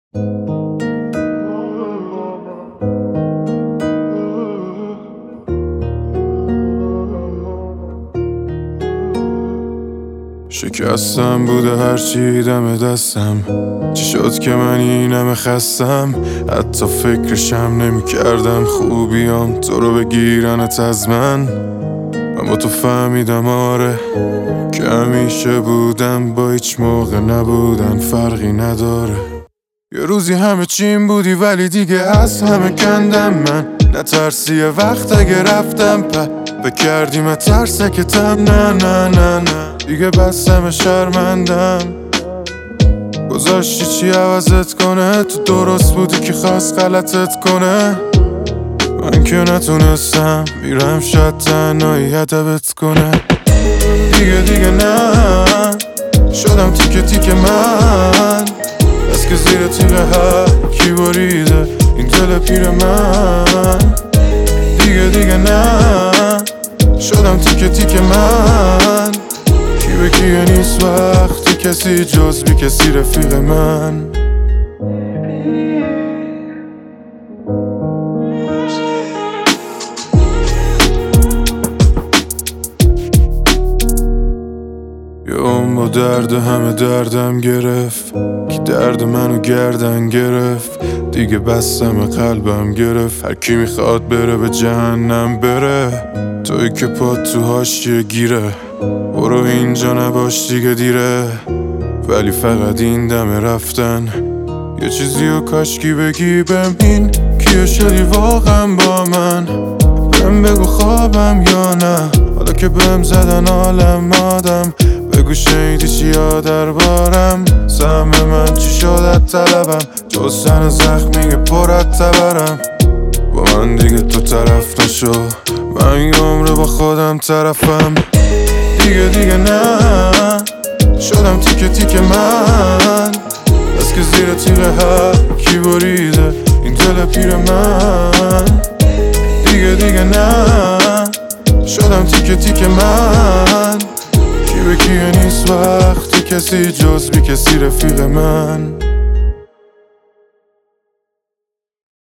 شکستم بوده هرچی دم دستم، چی شد که من اینم خستم؟ حتی فکرشم نمی کردم خوبیام تو رو بگیرنت از من با تو فهمیدم آره که همیشه بودم با هیچ موقع نبودن فرقی نداره. یه روزی همه چیم بودی ولی دیگه از همه کندم من، نترسی وقت اگه رفتم بکردیم ترسکتم، نه نه نه نه دیگه بستم شرمندم. گذاشتی چی عوضت کنه، تو درست بودی که خواست غلطت کنه، من که نتونستم میرم شاید تنهایی هدبت کنه. دیگه نه شدم تیکه تیکه من، از که زیر تیغه هر کی بریده این دل پیر من. دیگه نه شدم تیکه تیکه من، کی به کیه نیست وقتی کسی جز بی کسی رفیق من. یه اون با درد همه دردم گرفت، کی درد منو گردن گرفت، دیگه بستم قلبم گرفت. هر کی میخواد بره به جهنم بره، توی که پات تو حاشیه گیره، برو اینجا نباش دیگه دیره. ولی فقط این دم رفتن یه چیزیو کاشکی بگی بهم، این کیه شدی واقعا با من؟ بهم بگو خوابم یا نه، حالا که بهم زدن عالم آدم، بگو شنیدی چیا دربارم؟ سهم من چی شد از طلبم، جز سن زخمی پرت تبرم. با من دیگه تو طرف نشو، من یه عمره با خودم طرفم. دیگه نه شدم تیکه تیکه من، از که زیر تیغه هر کی بریده این دل پیر من. دیگه نه شدم تیکه تیکه من، کی به کیه نیست وقتی کسی جز بی کسی رفیق من.